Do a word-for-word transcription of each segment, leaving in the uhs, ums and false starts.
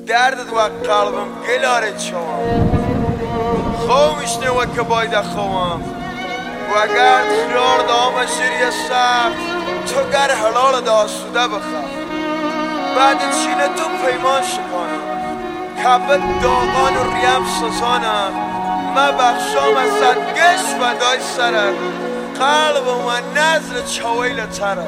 دردت و قلبم گلاره چوام خومشنه و که باید خوام و اگر خیار دام شیری سخت تو گر حلال داسوده بخواه بعد چینه تو پیمان شکنم کبت داغان و ریم سزانم ما بخشام از گش و دای سره قلب و نظر چویل تره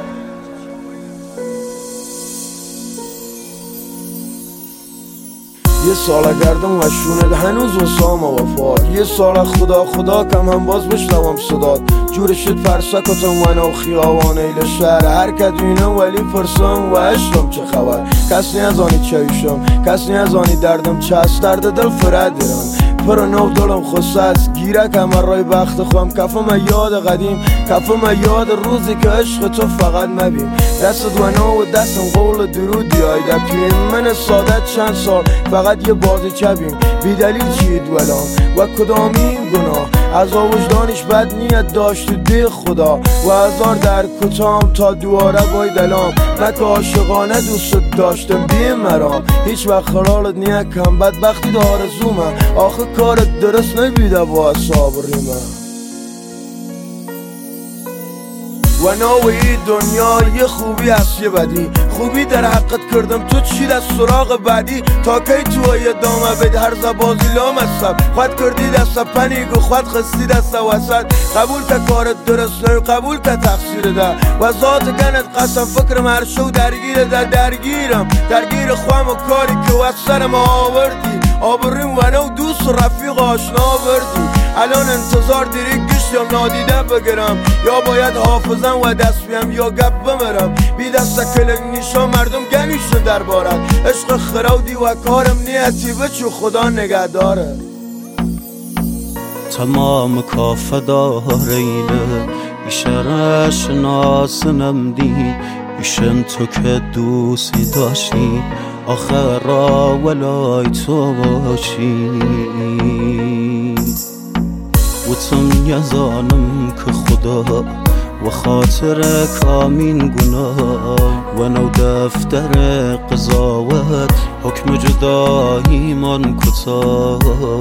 یه سال گردم و شونه هنوز وسام و وفاد یه سال خدا خدا کم هم باز بشنوم صداد جور شد فرسکتم و نو خیابان ایل شهر هر کدوینم ولی فرسام و عشقم چه خبر کسی از آنی چایشم کسی از آنی دردم چه از درد دل فرد دیرم پر نو دلم خصاص گیره کمر رای بخت خوام کفم یاد قدیم کفم یاد روزی که عشق تو فقط مبین دست و نو و دستم قول درود بیایده پیم من سادت چند سال فقط یه بازی چبیم بی دلیل چید ولام و کدامین گناه از وجدانش بد نیت داشت دی خدا و هزار در کتام تا دواره بای دلام نک عاشقانه دوست داشتم بی مرام هیچ وقت خلالت نیت کم بدبختی داره زومه آخه کارت درست نبیده با اصاب ریمه و نوعی دنیا یه خوبی هست یه بدی خوبی در حقت کردم تو چی دست سراغ بعدی تا کی تو های دامه بید هر زبازی لام هستم خود کردی دست پنیگو خود خستی دست وسط قبول که کارت درست نو قبول که تقصیر ده و ذات گنت قسم فکرم هر شو درگیر ده درگیرم درگیر خوام و کاری که وسر ما آوردی آبریم و نو دوست و رفیق آشنا آوردی الان انتظار دیری گشت یا نادیده بگیرم یا باید حافظم و دست بیم یا گپ بمرم بی دست کلک نیشا مردم گنیشن در بارد عشق خراودی و کارم نیتی بچو خدا نگه داره تمام کافه داره اینه ایشرش ناسنم دی ایشن تو که دوستی داشتی آخر را ولای تو باشی و تم یزانم که خدا و خاطر کامین گناه و نو دفتر قضاوت حکم جدایی من کتا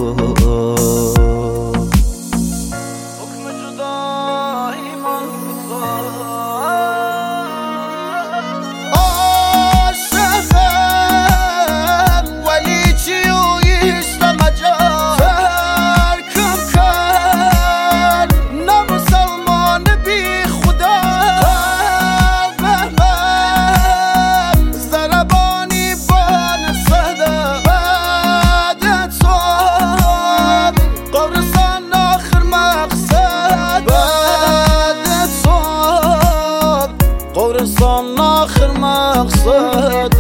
قرصان آخر مقصد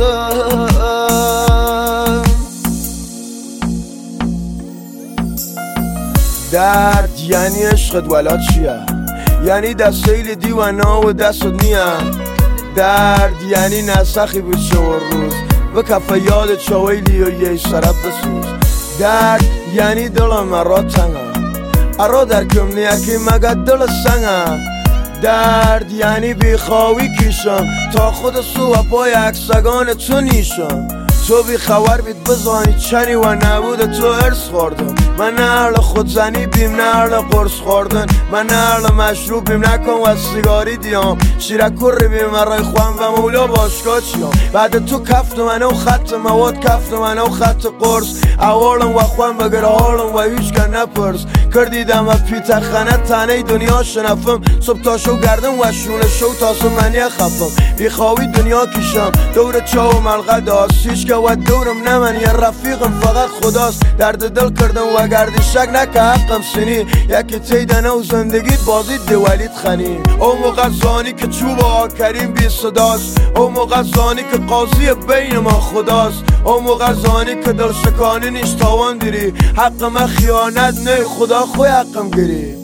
درد یعنی عشقت ولا چیه یعنی دستیل دیوانا و دستت نیم درد یعنی نسخی بود شو روز و کفه یاد چویلی و یه سرب بسوز درد یعنی دلم ارا تنگم ارا در کم نیکی مگه دل سنگم درد یعنی بیخواهی کشم تا خود سو و پای اکسگان تو نیشم تو بی خبر بید بزانی چنی و نبود تو ارس خوردم من نه اهل خودزنی بیم نه اهل قرص خوردن من نه اهل مشروب بیم نکن و سیگاری دیام شیرکر بیم مرای خوام و مولا باشگاه چیام بعد تو کفت منو خط مواد کفت منو خط قرص اوالم و خوام بگر حالم و هیچ که نپرس کردیدم و پیت خانه تنه دنیا شنفم صبح تا شو گردم و شونه شو تاسو منی خفم بیخواهی دنیا کشم دور چاو ملغه داست هیچ که و دورم نمن یه رفیقم فقط خداست درد دل کردم و گردی شک نکه حقم سنی یکی تیدنه و زندگی بازی دولیت خنی او موقع زانی که چوب آ کریم بی صداست او موقع زانی که قاضی بین ما خداست او موقع زانی که دل شکانی نیش تاوان دیری حق من خیانت نه خدا خوی حقم گیری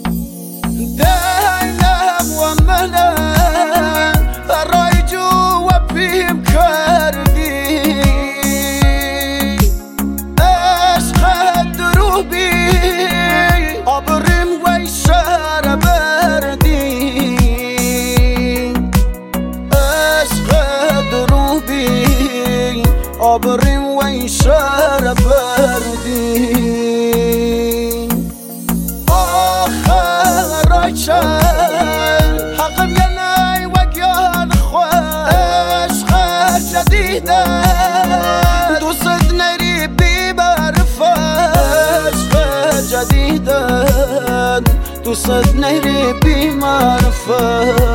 دلم و منم برای جو و پیم کردی عشق درو بی آبریم و شهر بردی عشق درو بی آبریم و ویشر بردی آخر آیچر حقم ینای وگیان خوش خر جدیده دوست نری بی برفش خر جدیده دوست نری بی معرفت